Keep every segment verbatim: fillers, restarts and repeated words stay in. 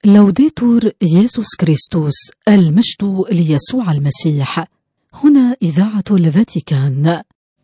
لوديتور يسوع كريستوس، المجد ليسوع المسيح. هنا إذاعة الفاتيكان.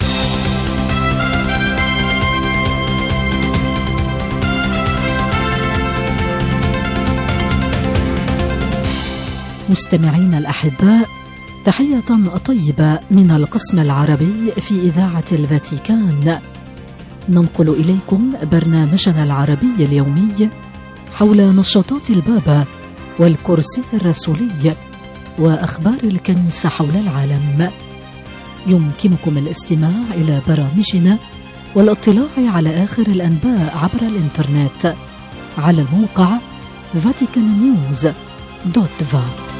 مستمعين الأحباء، تحية طيبة من القسم العربي في إذاعة الفاتيكان. ننقل إليكم برنامجنا العربي اليومي حول نشاطات البابا والكرسي الرسولي وأخبار الكنيسة حول العالم. يمكنكم الاستماع إلى برامجنا والاطلاع على آخر الأنباء عبر الإنترنت على الموقع فاتيكان نيوز دوت فا.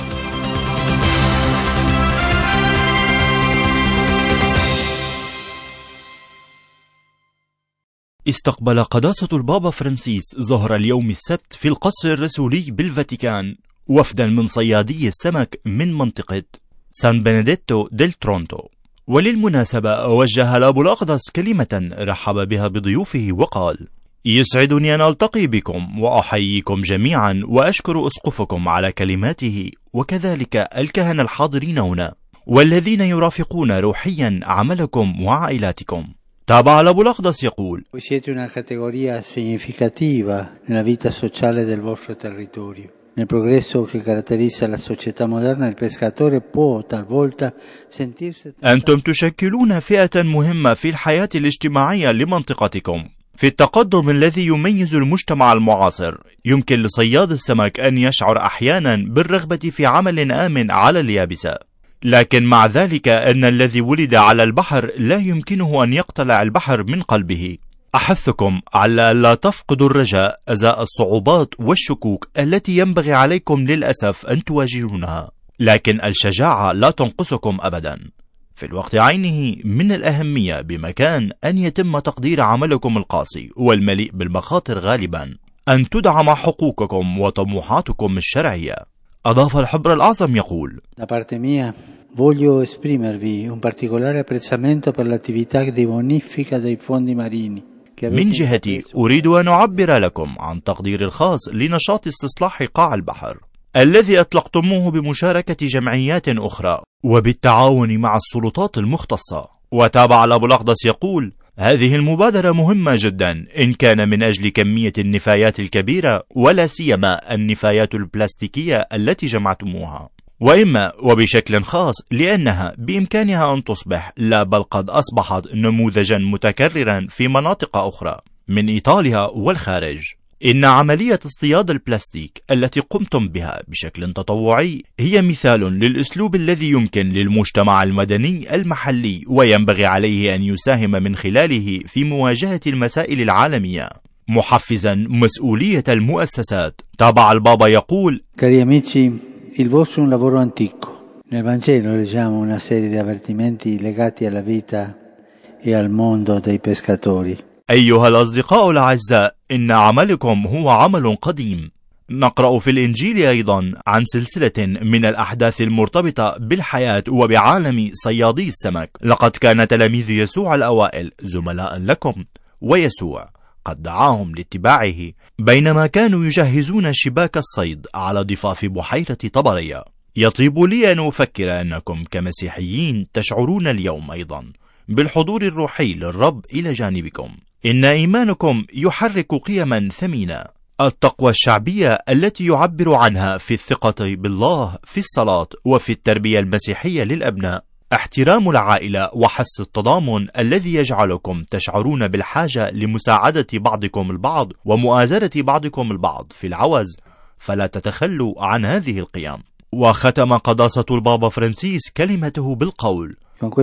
استقبل قداسة البابا فرانسيس ظهر اليوم السبت في القصر الرسولي بالفاتيكان وفدا من صيادي السمك من منطقة سان بنديتو ديل ترونتو. وللمناسبة وجه الأب الأقدس كلمة رحب بها بضيوفه وقال: يسعدني أن ألتقي بكم وأحييكم جميعا وأشكر أسقفكم على كلماته وكذلك الكهنة الحاضرين هنا والذين يرافقون روحيا عملكم وعائلاتكم. تابع الأب الأقدس يقول: Siete una categoria significativa nella vita sociale del vostro territorio. Nel progresso che caratterizza la società moderna, il pescatore può talvolta sentirsi. أنتم تشكلون فئة مهمة في الحياة الاجتماعية لمنطقتكم. في التقدم الذي يميز المجتمع المعاصر، يمكن لصياد السمك أن يشعر أحيانا بالرغبة في عمل آمن على اليابسة، لكن مع ذلك أن الذي ولد على البحر لا يمكنه أن يقتلع البحر من قلبه. أحثكم على ألا تفقدوا الرجاء أزاء الصعوبات والشكوك التي ينبغي عليكم للأسف أن تواجهونها، لكن الشجاعة لا تنقصكم أبدا. في الوقت عينه من الأهمية بمكان أن يتم تقدير عملكم القاسي والمليء بالمخاطر غالبا أن تدعم حقوقكم وطموحاتكم الشرعية. أضاف الحبر الأعظم يقول: Da parte mia voglio esprimervi un particolare apprezzamento per l'attività di bonifica dei fondi marini. من جهتي أريد أن أعبر لكم عن تقدير الخاص لنشاط استصلاح قاع البحر الذي أطلقتموه بمشاركة جمعيات أخرى وبالتعاون مع السلطات المختصة. وتابع الأب الأقدس يقول: هذه المبادرة مهمة جدا إن كان من أجل كمية النفايات الكبيرة ولا سيما النفايات البلاستيكية التي جمعتموها، وإما وبشكل خاص لأنها بإمكانها أن تصبح لا بل قد أصبحت نموذجا متكررا في مناطق أخرى من إيطاليا والخارج. إن عملية اصطياد البلاستيك التي قمتم بها بشكل تطوعي هي مثال للأسلوب الذي يمكن للمجتمع المدني المحلي وينبغي عليه أن يساهم من خلاله في مواجهة المسائل العالمية، محفزا مسؤولية المؤسسات. تابع البابا يقول: Cari amici, il vostro è un lavoro antico. Nel Vangelo leggiamo una serie di avvertimenti legati alla vita e al mondo dei pescatori. أيها الأصدقاء الأعزاء، إن عملكم هو عمل قديم. نقرأ في الإنجيل أيضا عن سلسلة من الأحداث المرتبطة بالحياة وبعالم صيادي السمك. لقد كان تلاميذ يسوع الأوائل زملاء لكم، ويسوع قد دعاهم لاتباعه بينما كانوا يجهزون شباك الصيد على ضفاف بحيرة طبرية. يطيب لي أن أفكر أنكم كمسيحيين تشعرون اليوم أيضا بالحضور الروحي للرب إلى جانبكم. إن إيمانكم يحرك قيما ثمينة: التقوى الشعبية التي يعبر عنها في الثقة بالله في الصلاة وفي التربية المسيحية للأبناء، احترام العائلة وحس التضامن الذي يجعلكم تشعرون بالحاجة لمساعدة بعضكم البعض ومؤازرة بعضكم البعض في العوز، فلا تتخلوا عن هذه القيم. وختم قداسة البابا فرانسيس كلمته بالقول: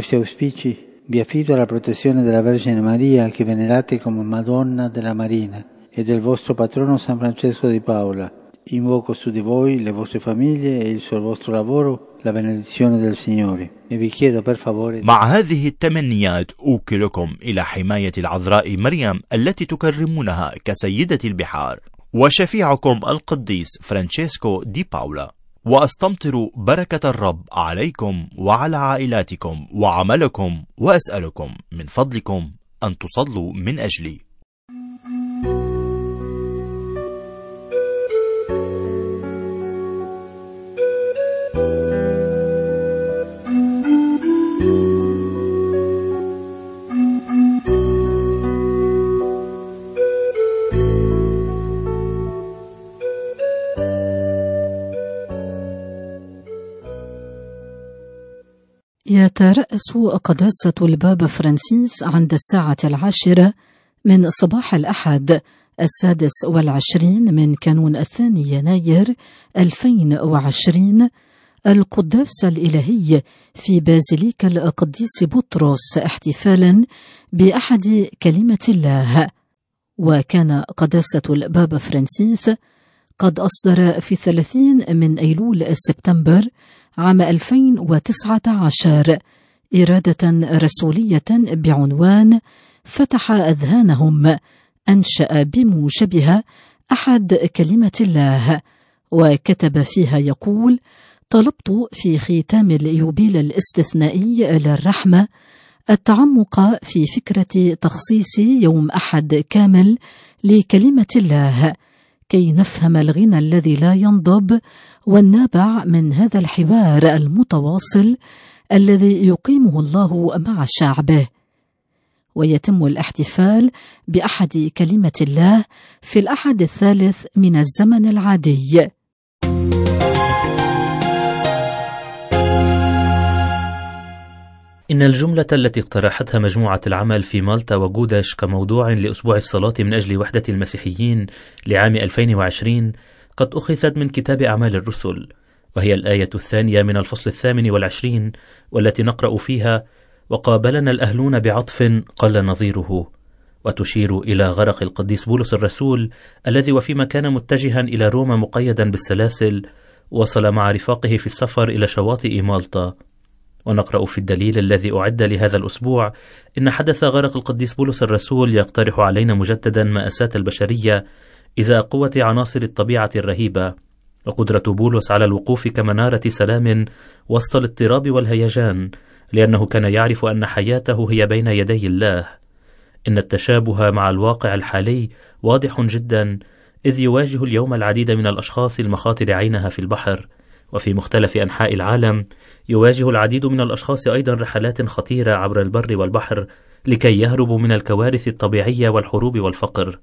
Vi affido alla protezione della Vergine Maria che venerate come Madonna della Marina e del vostro patrono San Francesco di Paola. Invoco su di voi, le vostre famiglie e sul vostro lavoro la benedizione del Signore. E vi chiedo per favore. مع هذه التمنيات أوكلكم إلى حماية العذراء مريم التي تكرمونها كسيدة البحار وشفيعكم القديس فرانشيسكو دي باولا، وأستمطر بركة الرب عليكم وعلى عائلاتكم وعملكم، وأسألكم من فضلكم أن تصلوا من أجلي. يترأس قداسة البابا فرانسيس عند الساعة العاشرة من صباح الأحد السادس والعشرين من كانون الثاني يناير ألفين وعشرين القداس الإلهي في بازيليكا القديس بطرس احتفالا بأحد كلمة الله. وكان قداسة البابا فرانسيس قد أصدر في ثلاثين من أيلول سبتمبر عام ألفين وتسعة عشر إرادة رسولية بعنوان فتح أذهانهم أنشأ بمشابهة أحد كلمة الله، وكتب فيها يقول: طلبت في ختام اليوبيل الاستثنائي للرحمة التعمق في فكرة تخصيص يوم أحد كامل لكلمة الله كي نفهم الغنى الذي لا ينضب والنابع من هذا الحوار المتواصل الذي يقيمه الله مع شعبه. ويتم الاحتفال بأحد كلمة الله في الأحد الثالث من الزمن العادي. إن الجملة التي اقترحتها مجموعة العمل في مالطا وغودش كموضوع لأسبوع الصلاة من أجل وحدة المسيحيين لعام ألفين وعشرين قد أخذت من كتاب أعمال الرسل، وهي الآية الثانية من الفصل الثامن والعشرين، والتي نقرأ فيها: وقابلنا الأهلون بعطف قل نظيره، وتشير إلى غرق القديس بولس الرسول الذي وفيما كان متجها إلى روما مقيدا بالسلاسل وصل مع رفاقه في السفر إلى شواطئ مالطا. ونقرأ في الدليل الذي أعد لهذا الأسبوع: إن حدث غرق القديس بولس الرسول يقترح علينا مجددا مأساة البشرية إزاء قوة عناصر الطبيعة الرهيبة، وقدرة بولس على الوقوف كمنارة سلام وسط الاضطراب والهيجان، لأنه كان يعرف أن حياته هي بين يدي الله. إن التشابه مع الواقع الحالي واضح جدا، إذ يواجه اليوم العديد من الأشخاص المخاطر عينها في البحر، وفي مختلف أنحاء العالم يواجه العديد من الأشخاص أيضا رحلات خطيرة عبر البر والبحر لكي يهربوا من الكوارث الطبيعية والحروب والفقر.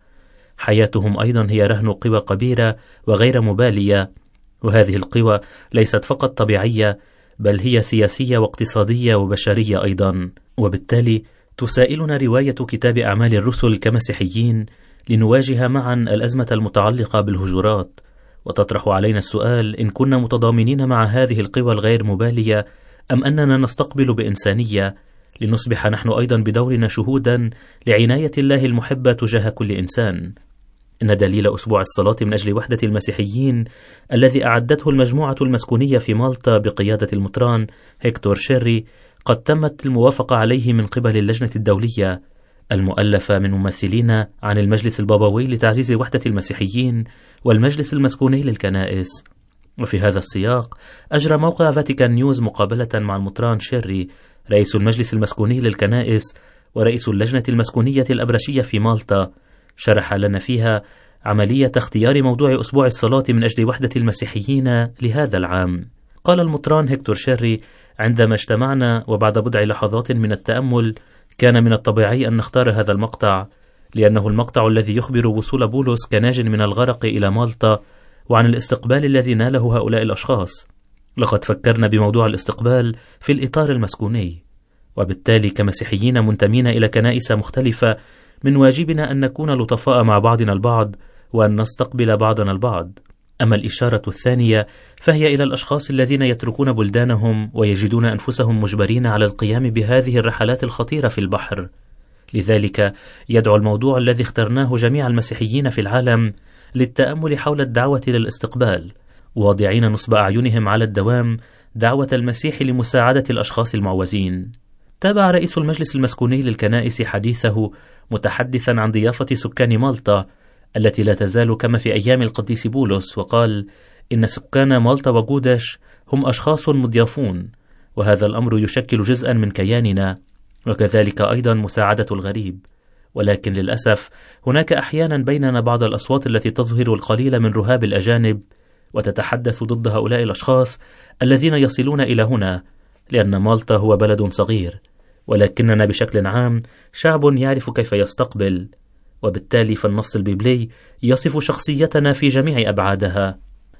حياتهم أيضا هي رهن قوى كبيرة وغير مبالية، وهذه القوى ليست فقط طبيعية بل هي سياسية واقتصادية وبشرية أيضا. وبالتالي تسائلنا رواية كتاب أعمال الرسل كمسيحيين لنواجه معا الأزمة المتعلقة بالهجرات، وتطرح علينا السؤال: إن كنا متضامنين مع هذه القوى الغير مبالية أم أننا نستقبل بإنسانية لنصبح نحن أيضا بدورنا شهودا لعناية الله المحبة تجاه كل إنسان. إن دليل أسبوع الصلاة من أجل وحدة المسيحيين الذي أعدته المجموعة المسكونية في مالطا بقيادة المطران هيكتور شيري قد تمت الموافقة عليه من قبل اللجنة الدولية المؤلفة من ممثلين عن المجلس البابوي لتعزيز وحدة المسيحيين والمجلس المسكوني للكنائس. وفي هذا السياق أجرى موقع فاتيكان نيوز مقابلة مع المطران شيري رئيس المجلس المسكوني للكنائس ورئيس اللجنة المسكونية الأبرشية في مالطا، شرح لنا فيها عملية اختيار موضوع أسبوع الصلاة من أجل وحدة المسيحيين لهذا العام. قال المطران هيكتور شيري: عندما اجتمعنا وبعد بضع لحظات من التأمل كان من الطبيعي أن نختار هذا المقطع، لأنه المقطع الذي يخبر وصول بولس كناج من الغرق إلى مالطا وعن الاستقبال الذي ناله هؤلاء الأشخاص. لقد فكرنا بموضوع الاستقبال في الإطار المسكوني، وبالتالي كمسيحيين منتمين إلى كنائس مختلفة من واجبنا أن نكون لطفاء مع بعضنا البعض وأن نستقبل بعضنا البعض. أما الإشارة الثانية فهي إلى الأشخاص الذين يتركون بلدانهم ويجدون أنفسهم مجبرين على القيام بهذه الرحلات الخطيرة في البحر. لذلك يدعو الموضوع الذي اخترناه جميع المسيحيين في العالم للتأمل حول الدعوة للاستقبال، واضعين نصب أعينهم على الدوام دعوة المسيح لمساعدة الأشخاص المعوزين. تابع رئيس المجلس المسكوني للكنائس حديثه متحدثا عن ضيافة سكان مالطا التي لا تزال كما في أيام القديس بولس، وقال: إن سكان مالطا وغودش هم أشخاص مضيافون، وهذا الأمر يشكل جزءا من كياننا، وكذلك أيضا مساعدة الغريب. ولكن للأسف هناك أحيانا بيننا بعض الأصوات التي تظهر القليل من رهاب الأجانب وتتحدث ضد هؤلاء الأشخاص الذين يصلون إلى هنا، لأن مالطا هو بلد صغير، ولكننا بشكل عام شعب يعرف كيف يستقبل، وبالتالي فالنص البيبلي يصف شخصيتنا في جميع أبعادها.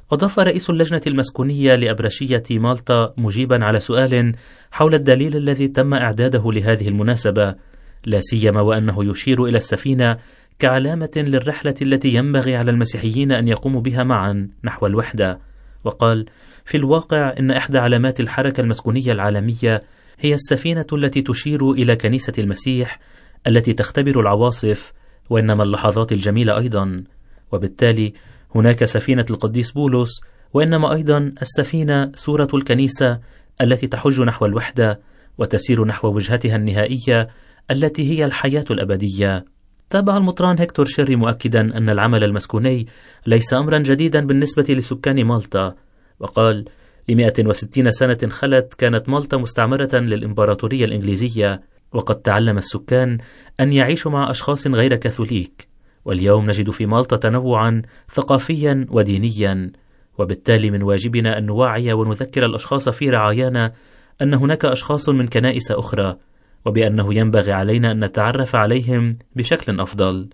أضاف رئيس اللجنة المسكونية لأبرشية مالطا مجيبا على سؤال حول الدليل الذي تم إعداده لهذه المناسبة، لا سيما وأنه يشير إلى السفينة كعلامة للرحلة التي ينبغي على المسيحيين أن يقوموا بها معا نحو الوحدة، وقال: في الواقع إن إحدى علامات الحركة المسكونية العالمية هي السفينة التي تشير إلى كنيسة المسيح التي تختبر العواصف وإنما اللحظات الجميلة أيضا، وبالتالي هناك سفينة القديس بولس، وإنما أيضا السفينة صورة الكنيسة التي تحج نحو الوحدة وتسير نحو وجهتها النهائية التي هي الحياة الأبدية. تابع المطران هكتور شيري مؤكدا أن العمل المسكوني ليس أمرا جديدا بالنسبة لسكان مالطا، وقال: لمئة وستين سنة خلت كانت مالطا مستعمرة للإمبراطورية الإنجليزية، وقد تعلم السكان أن يعيشوا مع أشخاص غير كاثوليك، واليوم نجد في مالطا تنوعا ثقافيا ودينيا، وبالتالي من واجبنا أن نوعي ونذكر الأشخاص في رعايانا أن هناك أشخاص من كنائس أخرى، وبأنه ينبغي علينا أن نتعرف عليهم بشكل أفضل.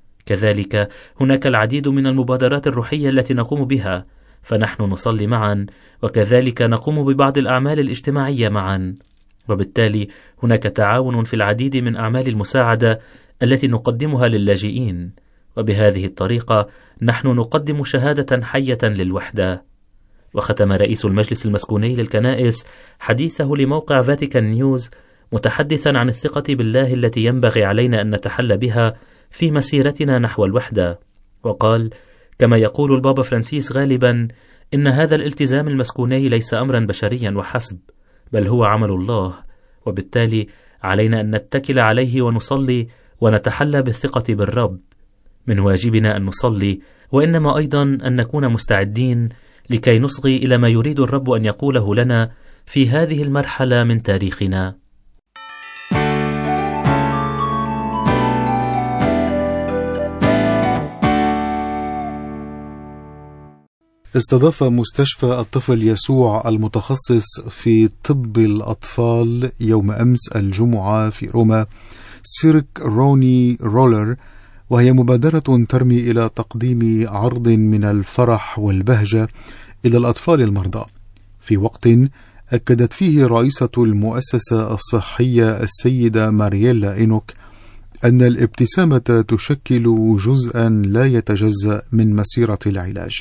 كذلك هناك العديد من المبادرات الروحية التي نقوم بها، فنحن نصلي معا، وكذلك نقوم ببعض الأعمال الاجتماعية معا، وبالتالي هناك تعاون في العديد من أعمال المساعدة التي نقدمها للاجئين، وبهذه الطريقة نحن نقدم شهادة حية للوحدة. وختم رئيس المجلس المسكوني للكنائس حديثه لموقع فاتيكان نيوز متحدثا عن الثقة بالله التي ينبغي علينا أن نتحلى بها في مسيرتنا نحو الوحدة، وقال: كما يقول البابا فرانسيس غالبا، إن هذا الالتزام المسكوني ليس أمرا بشريا وحسب، بل هو عمل الله، وبالتالي علينا أن نتكل عليه ونصلي ونتحلى بالثقة بالرب. من واجبنا أن نصلي، وإنما أيضا أن نكون مستعدين لكي نصغي إلى ما يريد الرب أن يقوله لنا في هذه المرحلة من تاريخنا. استضاف مستشفى الطفل يسوع المتخصص في طب الأطفال يوم أمس الجمعة في روما سيرك روني رولر، وهي مبادرة ترمي إلى تقديم عرض من الفرح والبهجة إلى الأطفال المرضى، في وقت أكدت فيه رئيسة المؤسسة الصحية السيدة مارييلا إينوك أن الابتسامة تشكل جزءا لا يتجزأ من مسيرة العلاج.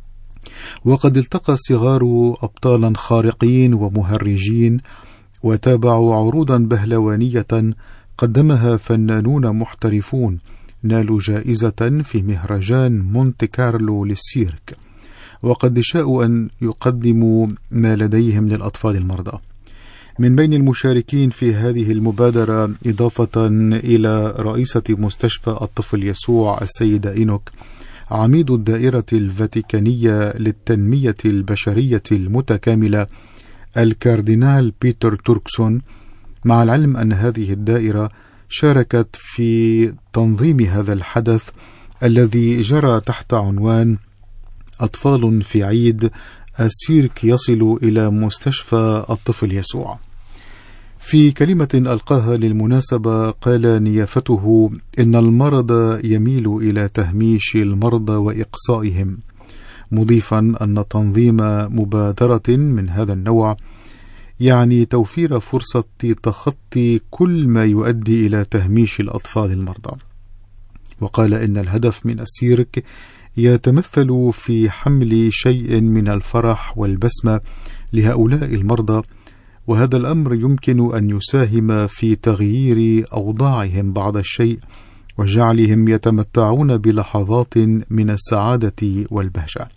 وقد التقى الصغار أبطالا خارقين ومهرجين وتابعوا عروضا بهلوانية قدمها فنانون محترفون نالوا جائزة في مهرجان مونت كارلو للسيرك، وقد شاءوا أن يقدموا ما لديهم للأطفال المرضى. من بين المشاركين في هذه المبادرة إضافة إلى رئيسة مستشفى الطفل يسوع السيدة إينوك، عميد الدائرة الفاتيكانية للتنمية البشرية المتكاملة الكاردينال بيتر توركسون، مع العلم أن هذه الدائرة شاركت في تنظيم هذا الحدث الذي جرى تحت عنوان أطفال في عيد السيرك يصل إلى مستشفى الطفل يسوع. في كلمة ألقاها للمناسبة قال نيافته إن المرض يميل إلى تهميش المرضى وإقصائهم، مضيفا أن تنظيم مبادرة من هذا النوع يعني توفير فرصة تخطي كل ما يؤدي إلى تهميش الأطفال المرضى. وقال إن الهدف من السيرك يتمثل في حمل شيء من الفرح والبسمة لهؤلاء المرضى، وهذا الأمر يمكن أن يساهم في تغيير أوضاعهم بعض الشيء وجعلهم يتمتعون بلحظات من السعادة والبهجة.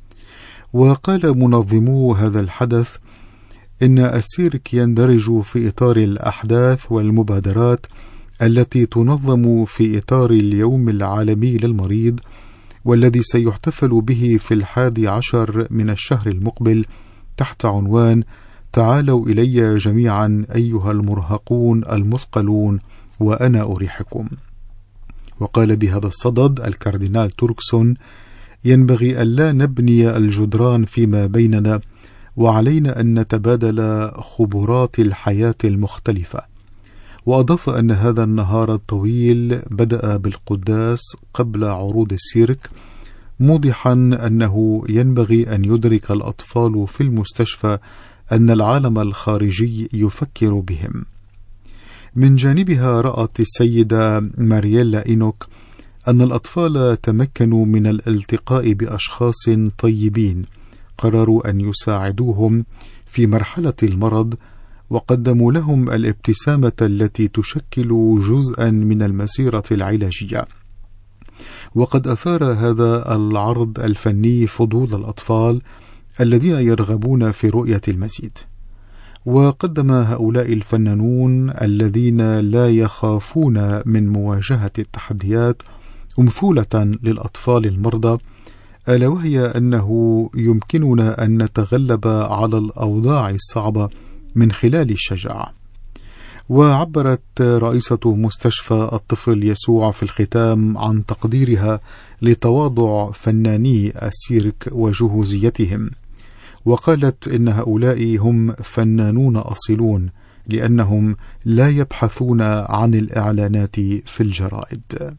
وقال منظمو هذا الحدث إن السيرك يندرج في إطار الأحداث والمبادرات التي تنظم في إطار اليوم العالمي للمريض، والذي سيحتفل به في الحادي عشر من الشهر المقبل تحت عنوان تعالوا إلي جميعا أيها المرهقون المثقلون وأنا أريحكم. وقال بهذا الصدد الكاردينال توركسون ينبغي ألا نبني الجدران فيما بيننا، وعلينا أن نتبادل خبرات الحياة المختلفة. وأضاف أن هذا النهار الطويل بدأ بالقداس قبل عروض السيرك، موضحا أنه ينبغي أن يدرك الأطفال في المستشفى أن العالم الخارجي يفكر بهم. من جانبها رأت السيدة مارييلا إينوك أن الأطفال تمكنوا من الالتقاء بأشخاص طيبين قرروا أن يساعدوهم في مرحلة المرض، وقدموا لهم الابتسامة التي تشكل جزءا من المسيرة العلاجية. وقد أثار هذا العرض الفني فضول الأطفال الذين يرغبون في رؤية المزيد. وقدم هؤلاء الفنانون الذين لا يخافون من مواجهة التحديات أمثولة للأطفال المرضى، ألا وهي أنه يمكننا أن نتغلب على الأوضاع الصعبة من خلال الشجاعة. وعبرت رئيسة مستشفى الطفل يسوع في الختام عن تقديرها لتواضع فناني السيرك وجهوزيتهم، وقالت إن هؤلاء هم فنانون أصيلون لأنهم لا يبحثون عن الإعلانات في الجرائد.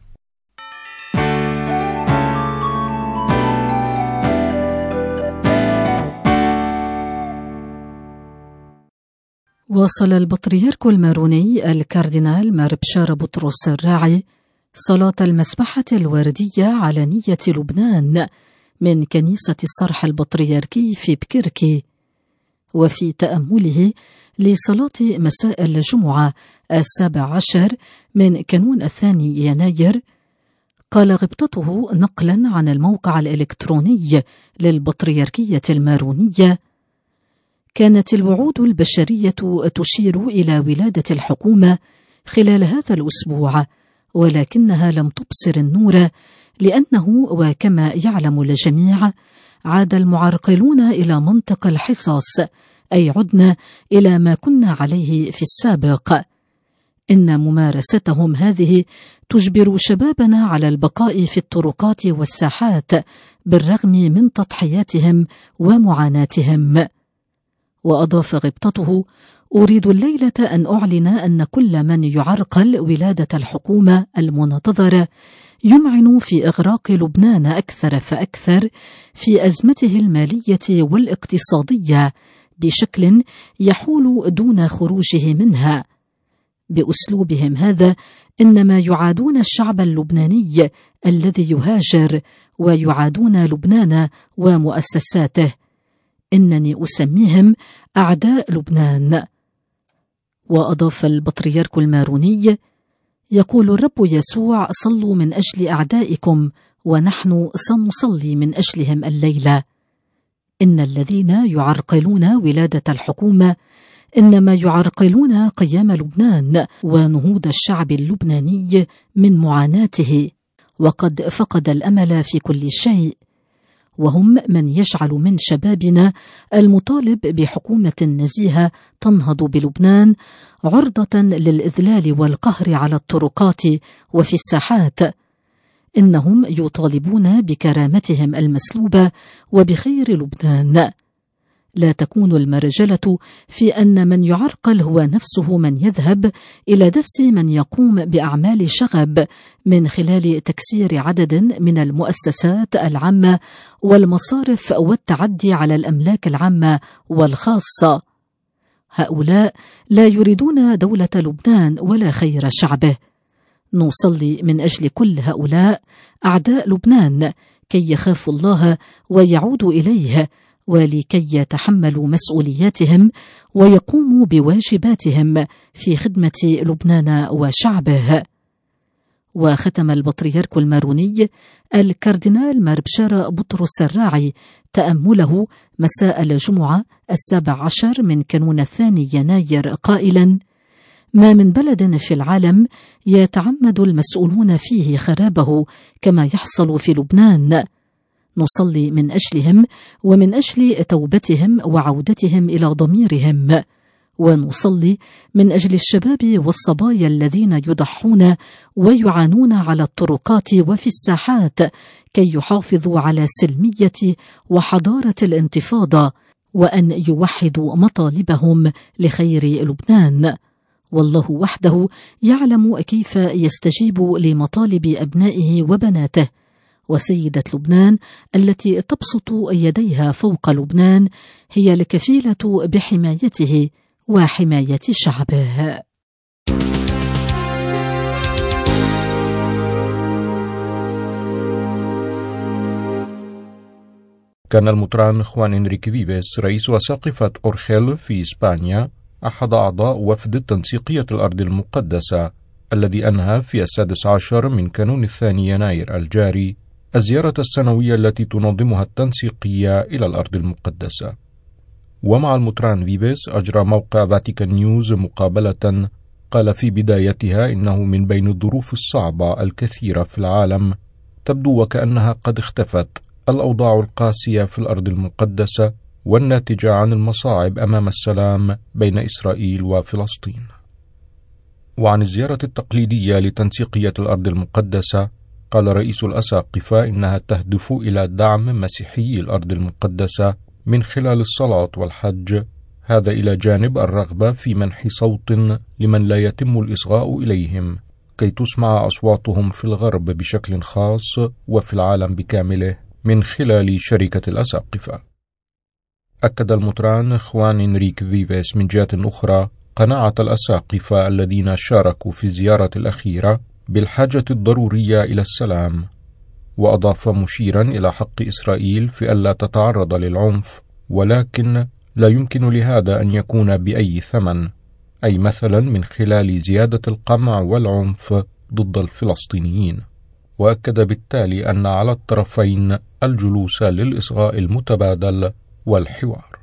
واصل البطريرك الماروني الكاردينال مار بشارة بطرس الراعي صلاة المسبحة الوردية على نية لبنان من كنيسة الصرح البطريركي في بكركي، وفي تأمله لصلاة مساء الجمعة السابع عشر من كانون الثاني يناير، قال غبطته نقلا عن الموقع الإلكتروني للبطريركية المارونية: كانت الوعود البشرية تشير إلى ولادة الحكومة خلال هذا الأسبوع، ولكنها لم تبصر النور، لأنه وكما يعلم الجميع عاد المعرقلون إلى منطق الحصص، أي عدنا إلى ما كنا عليه في السابق. إن ممارستهم هذه تجبر شبابنا على البقاء في الطرقات والساحات بالرغم من تضحياتهم ومعاناتهم. وأضاف غبطته: أريد الليلة أن أعلن أن كل من يعرقل ولادة الحكومة المنتظرة يمعن في إغراق لبنان أكثر فأكثر في أزمته المالية والاقتصادية بشكل يحول دون خروجه منها. بأسلوبهم هذا إنما يعادون الشعب اللبناني الذي يهاجر، ويعادون لبنان ومؤسساته. إنني أسميهم أعداء لبنان. وأضاف البطريرك الماروني: يقول الرب يسوع: صلوا من أجل أعدائكم، ونحن سنصلي من أجلهم الليلة. إن الذين يعرقلون ولادة الحكومة إنما يعرقلون قيام لبنان ونهوض الشعب اللبناني من معاناته، وقد فقد الأمل في كل شيء. وهم من يجعل من شبابنا المطالب بحكومة نزيهة تنهض بلبنان عرضة للإذلال والقهر على الطرقات وفي الساحات. إنهم يطالبون بكرامتهم المسلوبة وبخير لبنان. لا تكون المرجلة في أن من يعرقل هو نفسه من يذهب إلى دس من يقوم بأعمال شغب من خلال تكسير عدد من المؤسسات العامة والمصارف والتعدي على الأملاك العامة والخاصة. هؤلاء لا يريدون دولة لبنان ولا خير شعبه. نصلي من أجل كل هؤلاء أعداء لبنان كي يخافوا الله ويعودوا إليه، ولكي يتحملوا مسؤولياتهم ويقوموا بواجباتهم في خدمة لبنان وشعبه. وختم البطريرك الماروني الكاردينال مار بشارة بطرس الراعي تأمله مساء الجمعة السابع عشر من كانون الثاني يناير قائلا: ما من بلد في العالم يتعمد المسؤولون فيه خرابه كما يحصل في لبنان. نصلي من أجلهم ومن أجل توبتهم وعودتهم إلى ضميرهم، ونصلي من أجل الشباب والصبايا الذين يضحون ويعانون على الطرقات وفي الساحات كي يحافظوا على سلمية وحضارة الانتفاضة، وأن يوحدوا مطالبهم لخير لبنان. والله وحده يعلم كيف يستجيب لمطالب أبنائه وبناته، وسيدة لبنان التي تبسط يديها فوق لبنان هي الكفيلة بحمايته وحماية شعبه. كان المطران خوان إنريك فيفيس رئيس أساقفة أورخيل في إسبانيا أحد أعضاء وفد تنسيقية الأرض المقدسة الذي أنهى في السادس عشر من كانون الثاني يناير الجاري الزيارة السنوية التي تنظمها التنسيقية إلى الأرض المقدسة. ومع المطران فيفيس أجرى موقع فاتيكان نيوز مقابلة قال في بدايتها إنه من بين الظروف الصعبة الكثيرة في العالم تبدو وكأنها قد اختفت الأوضاع القاسية في الأرض المقدسة والناتجة عن المصاعب أمام السلام بين إسرائيل وفلسطين. وعن الزيارة التقليدية لتنسيقية الأرض المقدسة قال رئيس الأساقفة إنها تهدف إلى دعم مسيحيي الأرض المقدسة من خلال الصلاة والحج، هذا إلى جانب الرغبة في منح صوت لمن لا يتم الإصغاء إليهم كي تسمع أصواتهم في الغرب بشكل خاص وفي العالم بكامله من خلال شركة الأساقفة. أكد المطران خوان إنريك فيفيس من جهة أخرى قناعة الأساقفة الذين شاركوا في الزيارة الأخيرة بالحاجة الضرورية إلى السلام، وأضاف مشيرا إلى حق إسرائيل في ألا تتعرض للعنف، ولكن لا يمكن لهذا أن يكون بأي ثمن، أي مثلا من خلال زيادة القمع والعنف ضد الفلسطينيين. وأكد بالتالي أن على الطرفين الجلوس للإصغاء المتبادل والحوار.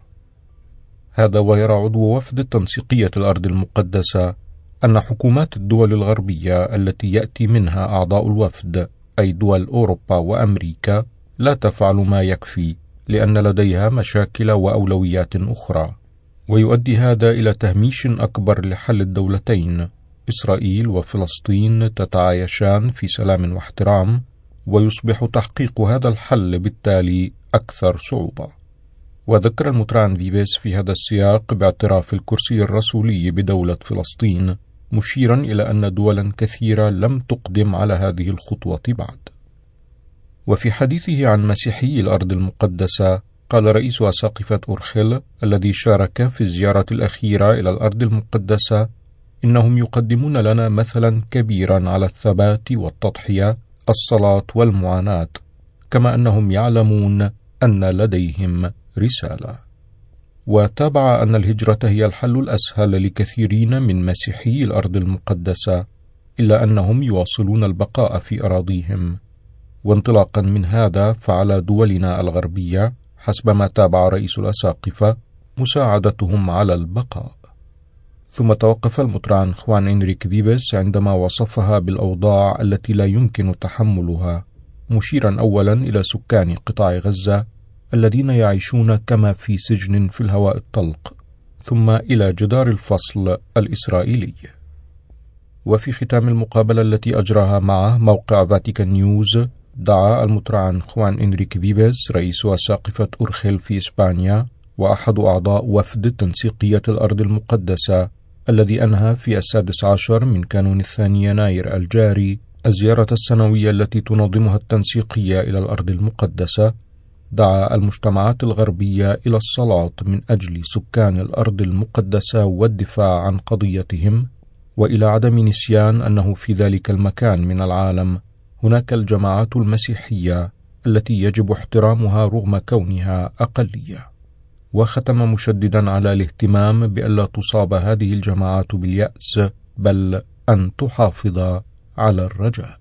هذا ويرى عضو وفد تنسيقية الأرض المقدسة أن حكومات الدول الغربية التي يأتي منها أعضاء الوفد أي دول أوروبا وأمريكا لا تفعل ما يكفي، لأن لديها مشاكل وأولويات أخرى، ويؤدي هذا إلى تهميش أكبر لحل الدولتين إسرائيل وفلسطين تتعايشان في سلام واحترام، ويصبح تحقيق هذا الحل بالتالي أكثر صعوبة. وذكر المطران فيفيس في هذا السياق باعتراف الكرسي الرسولي بدولة فلسطين، مشيرا إلى أن دولا كثيرة لم تقدم على هذه الخطوة بعد. وفي حديثه عن مسيحيي الأرض المقدسة قال رئيس أساقفة أورخيل الذي شارك في الزيارة الأخيرة إلى الأرض المقدسة إنهم يقدمون لنا مثلا كبيرا على الثبات والتضحية، الصلاة والمعاناة، كما أنهم يعلمون أن لديهم رسالة. وتابع أن الهجرة هي الحل الأسهل لكثيرين من مسيحيي الأرض المقدسة، إلا أنهم يواصلون البقاء في أراضيهم، وانطلاقا من هذا فعلى دولنا الغربية حسب ما تابع رئيس الأساقفة مساعدتهم على البقاء. ثم توقف المطران خوان إنريك فيفيس عندما وصفها بالأوضاع التي لا يمكن تحملها، مشيرا أولا إلى سكان قطاع غزة الذين يعيشون كما في سجن في الهواء الطلق، ثم إلى جدار الفصل الإسرائيلي. وفي ختام المقابلة التي أجراها معه موقع فاتيكان نيوز، دعا المطران خوان إنريك فيفيس رئيس أساقفة أورخيل في إسبانيا وأحد أعضاء وفد تنسيقية الأرض المقدسة الذي أنهى في السادس عشر من كانون الثاني يناير الجاري الزيارة السنوية التي تنظمها التنسيقية إلى الأرض المقدسة، دعا المجتمعات الغربية إلى الصلاة من أجل سكان الأرض المقدسة والدفاع عن قضيتهم، وإلى عدم نسيان أنه في ذلك المكان من العالم هناك الجماعات المسيحية التي يجب احترامها رغم كونها أقلية. وختم مشددا على الاهتمام بألا تصاب هذه الجماعات باليأس، بل أن تحافظ على الرجاء.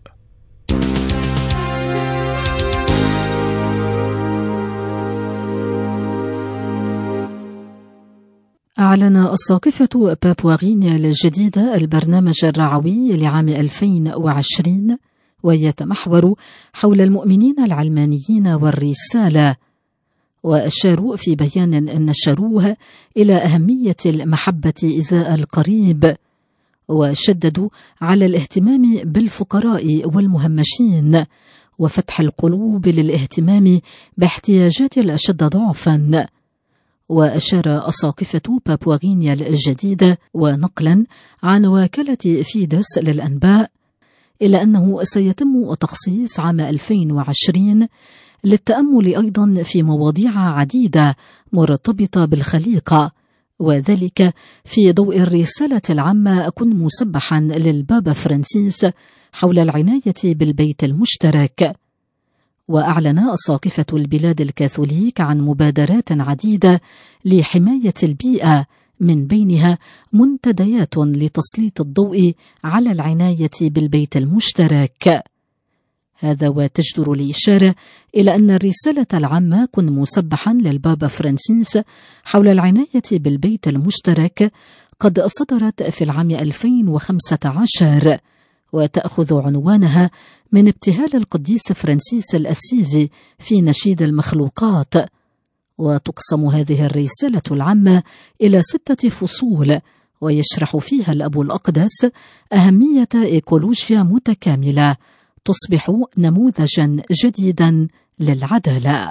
أعلن أساقفة بابواغينيا الجديدة البرنامج الرعوي لعام ألفين وعشرين، ويتمحور حول المؤمنين العلمانيين والرسالة، وأشاروا في بيان نشروه إلى أهمية المحبة إزاء القريب، وشددوا على الاهتمام بالفقراء والمهمشين وفتح القلوب للاهتمام باحتياجات الأشد ضعفا. وأشار أساقفة بابواغينيا الجديدة ونقلا عن وكالة فيدس للأنباء إلى أنه سيتم تخصيص عام ألفين وعشرين للتأمل أيضا في مواضيع عديدة مرتبطة بالخليقة، وذلك في ضوء الرسالة العامة كن مسبحا للبابا فرانسيس حول العناية بالبيت المشترك. وأعلن أساقفة البلاد الكاثوليك عن مبادرات عديدة لحماية البيئة، من بينها منتديات لتسليط الضوء على العناية بالبيت المشترك. هذا وتجدر الإشارة إلى أن الرسالة العامة كن مسبحا للبابا فرانسيس حول العناية بالبيت المشترك قد صدرت في العام ألفين وخمسة عشر، وتأخذ عنوانها من ابتهال القديس فرانسيس الأسيزي في نشيد المخلوقات. وتقسم هذه الرسالة العامة إلى ستة فصول، ويشرح فيها الأب الأقدس أهمية إيكولوجيا متكاملة تصبح نموذجا جديدا للعدالة.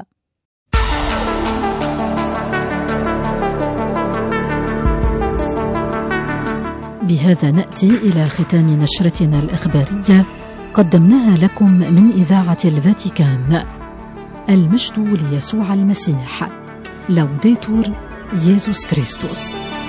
بهذا نأتي إلى ختام نشرتنا الإخبارية قدمناها لكم من إذاعة الفاتيكان. المجد ليسوع المسيح. لوديتور يسوع كريستوس.